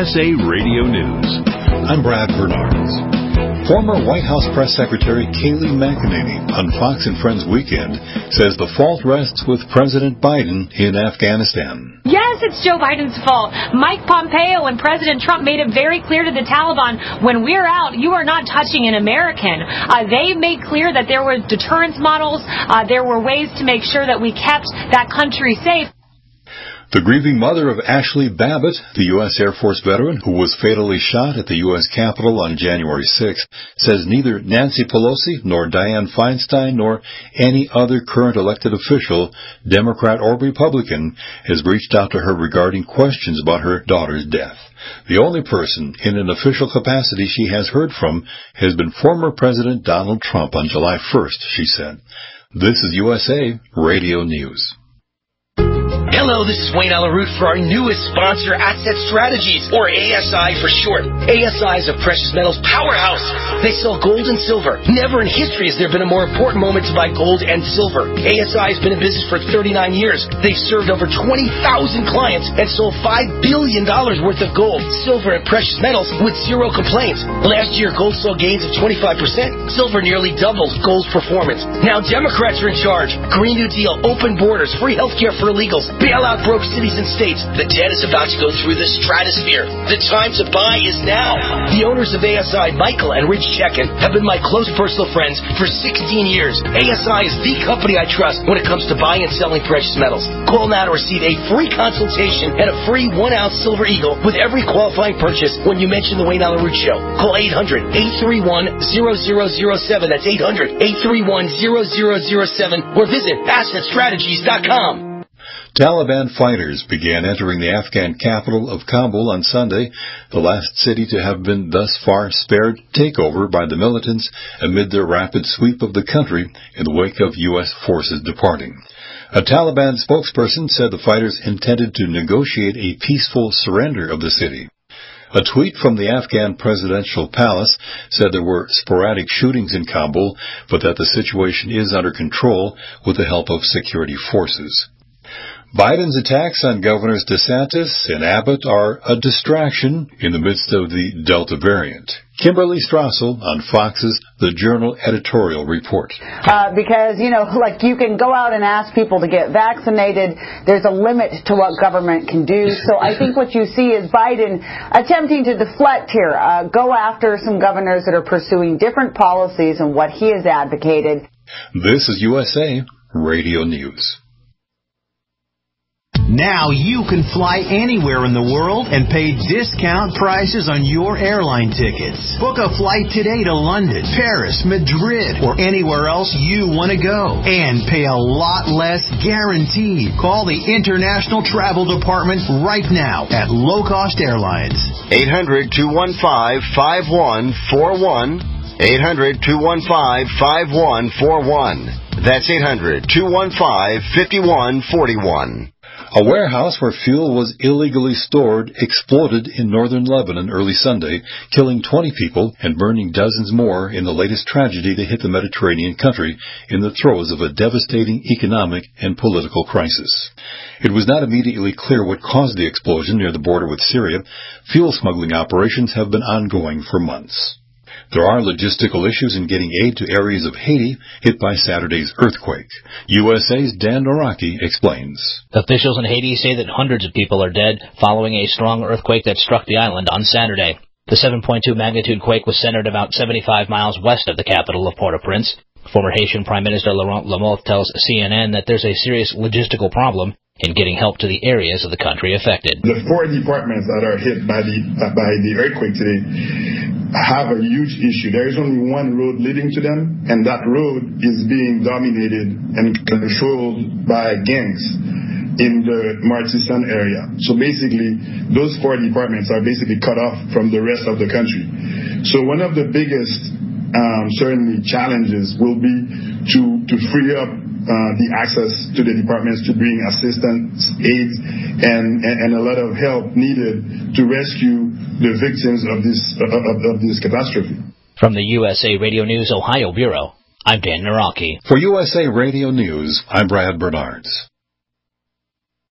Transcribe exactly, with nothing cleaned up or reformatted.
S A Radio News. I'm Brad Bernards. Former White House Press Secretary Kayleigh McEnany on Fox and Friends Weekend says the fault rests with President Biden in Afghanistan. Yes, it's Joe Biden's fault. Mike Pompeo and President Trump made it very clear to the Taliban, when we're out, you are not touching an American. Uh, they made clear that there were deterrence models. Uh, there were ways to make sure that we kept that country safe. The grieving mother of Ashley Babbitt, the U S Air Force veteran who was fatally shot at the U S Capitol on January sixth, says neither Nancy Pelosi nor Dianne Feinstein nor any other current elected official, Democrat or Republican, has reached out to her regarding questions about her daughter's death. The only person in an official capacity she has heard from has been former President Donald Trump on July first, she said. This is U S A Radio News. Hello, this is Wayne Alaroot for our newest sponsor, Asset Strategies, or A S I for short. A S I is a precious metals powerhouse. They sell gold and silver. Never in history has there been a more important moment to buy gold and silver. A S I has been in business for thirty-nine years. They've served over twenty thousand clients and sold five billion dollars worth of gold, silver, and precious metals with zero complaints. Last year, gold saw gains of twenty-five percent. Silver nearly doubled gold's performance. Now Democrats are in charge. Green New Deal, open borders, free health care for illegals. Bail out broke cities and states. The debt is about to go through the stratosphere. The time to buy is now. The owners of A S I, Michael and Rich Chekin, have been my close personal friends for sixteen years. A S I is the company I trust when it comes to buying and selling precious metals. Call now to receive a free consultation and a free one-ounce Silver Eagle with every qualifying purchase when you mention the Wayne Alaroot Show. Call eight hundred, eight three one, zero zero zero seven. That's eight hundred, eight three one, zero zero zero seven. Or visit asset strategies dot com. Taliban fighters began entering the Afghan capital of Kabul on Sunday, the last city to have been thus far spared takeover by the militants amid their rapid sweep of the country in the wake of U S forces departing. A Taliban spokesperson said the fighters intended to negotiate a peaceful surrender of the city. A tweet from the Afghan presidential palace said there were sporadic shootings in Kabul, but that the situation is under control with the help of security forces. Biden's attacks on Governors DeSantis and Abbott are a distraction in the midst of the Delta variant. Kimberly Strassel on Fox's The Journal editorial report. Uh, because, you know, like you can go out and ask people to get vaccinated. There's a limit to what government can do. So I think what you see is Biden attempting to deflect here, uh, go after some governors that are pursuing different policies and what he has advocated. This is U S A Radio News. Now you can fly anywhere in the world and pay discount prices on your airline tickets. Book a flight today to London, Paris, Madrid, or anywhere else you want to go. And pay a lot less guaranteed. Call the International Travel Department right now at Low Cost Airlines. eight hundred, two one five, five one four one. eight hundred, two one five, five one four one. That's eight hundred, two one five, five one four one. A warehouse where fuel was illegally stored exploded in northern Lebanon early Sunday, killing twenty people and burning dozens more in the latest tragedy to hit the Mediterranean country in the throes of a devastating economic and political crisis. It was not immediately clear what caused the explosion near the border with Syria. Fuel smuggling operations have been ongoing for months. There are logistical issues in getting aid to areas of Haiti hit by Saturday's earthquake. U S A's Dan Naraki explains. Officials in Haiti say that hundreds of people are dead following a strong earthquake that struck the island on Saturday. The seven point two magnitude quake was centered about seventy-five miles west of the capital of Port-au-Prince. Former Haitian Prime Minister Laurent Lamothe tells C N N that there's a serious logistical problem in getting help to the areas of the country affected. The four departments that are hit by the uh, by the earthquake today have a huge issue. There is only one road leading to them, and that road is being dominated and controlled by gangs in the Martissan area. So basically, those four departments are basically cut off from the rest of the country. So one of the biggest, um, certainly, challenges will be to, to free up Uh, the access to the departments to bring assistance, aid, and, and, and a lot of help needed to rescue the victims of this of, of this catastrophe. From the U S A Radio News Ohio Bureau, I'm Dan Naraki. For U S A Radio News, I'm Brad Bernards.